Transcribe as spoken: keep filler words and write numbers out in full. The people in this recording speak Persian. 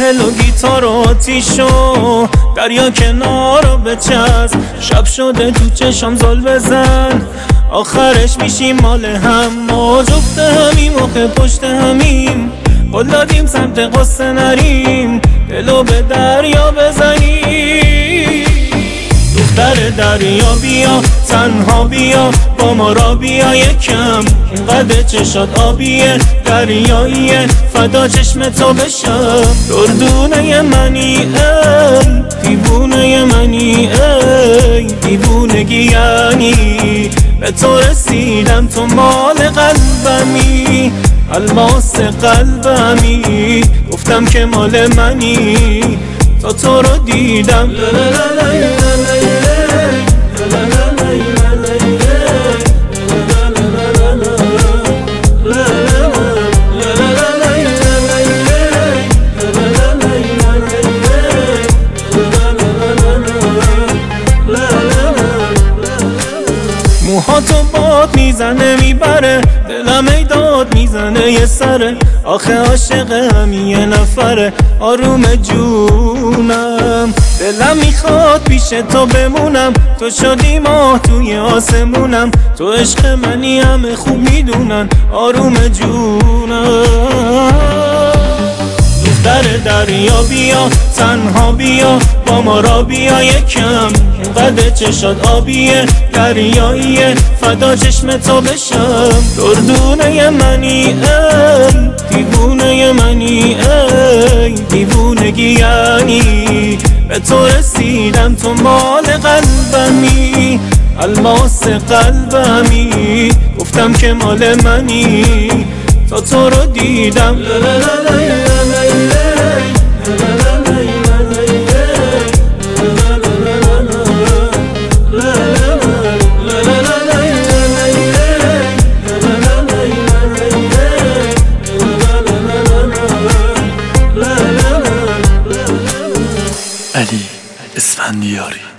دل و گیتار و آتیشو دریا کنار رو بچسب، شب شده تو چشم زل بزن، آخرش میشیم مال هم. ما جفت همیم و پشت همیم، قول دادیم سمت قصه نریم، دلو به دریا بزنیم. دختر دریا بیا، تنها بیا، با ما را بیا یکم، اینقدر چشات آبیه، دریاییه، فدا چشم تو بشم. دردونه منی ای دیوونه منی، ای دیوونگی یعنی به تو رسیدم، تو مال قلبمی، الماس قلبمی، گفتم که مال منی، تا تو رو دیدم. موها تو باد میزنه میبره، دلم ای داد میزنه یه سره، آخه عاشق همین یه نفره، آروم جونم. دلم میخواد پیش تو بمونم، تو شدی ماه توی آسمونم، تو عشق منی همه خوب میدونن، آروم جونم. دختر دریا بیا، تنها بیا، با ما را بیا یکم، اینقدر چشات آبیه، دریاییه، فدا چشم تو بشم. دردونه منی ای دیوونه منی، ای دیوونگی یعنی به تو رسیدم، تو مال قلبمی، الماس قلبمی، گفتم که مال منی، تا تو رو دیدم. علی اسفندیاری.